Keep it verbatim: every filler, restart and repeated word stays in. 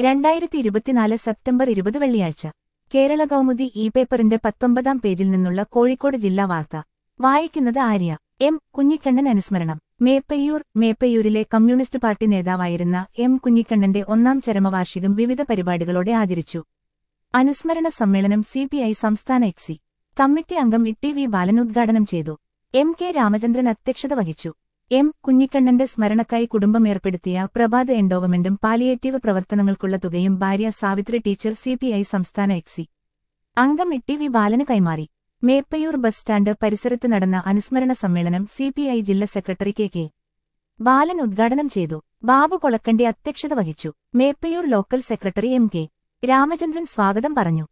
രണ്ടായിരത്തി ഇരുപത്തിനാല് സെപ്റ്റംബർ ഇരുപത് വെള്ളിയാഴ്ച കേരള കൗമുദി ഇ പേപ്പറിന്റെ പത്തൊമ്പതാം പേജിൽ നിന്നുള്ള കോഴിക്കോട് ജില്ലാ വാർത്ത വായിക്കുന്നത് ആര്യ. എം കുഞ്ഞിക്കണ്ണൻ അനുസ്മരണം. മേപ്പയ്യൂർ മേപ്പയ്യൂരിലെ കമ്മ്യൂണിസ്റ്റ് പാർട്ടി നേതാവായിരുന്ന എം കുഞ്ഞിക്കണ്ണന്റെ ഒന്നാം ചരമവാർഷികം വിവിധ പരിപാടികളോടെ ആചരിച്ചു. അനുസ്മരണ സമ്മേളനം സിപിഐ സംസ്ഥാന എക്സി കമ്മിറ്റി അംഗം ഇ വി ബാലൻ ഉദ്ഘാടനം ചെയ്തു. എം കെ രാമചന്ദ്രൻ അധ്യക്ഷത വഹിച്ചു. എം കുഞ്ഞിക്കണ്ണന്റെ സ്മരണക്കായി കുടുംബം ഏർപ്പെടുത്തിയ പ്രഭാത എൻഡോവമെന്റും പാലിയേറ്റീവ് പ്രവർത്തനങ്ങൾക്കുള്ള തുകയും ഭാര്യ സാവിത്രി ടീച്ചർ സിപിഐ സംസ്ഥാന എക്സി അംഗം ഇ വി ബാലന് കൈമാറി. മേപ്പയ്യൂർ ബസ് സ്റ്റാൻഡ് പരിസരത്ത് നടന്ന അനുസ്മരണ സമ്മേളനം സിപിഐ ജില്ലാ സെക്രട്ടറി കെ കെ ബാലൻ ഉദ്ഘാടനം ചെയ്തു. ബാബു കൊളക്കണ്ടി അധ്യക്ഷത വഹിച്ചു. Meppayyur local secretary M K Ramachandran സ്വാഗതം പറഞ്ഞു.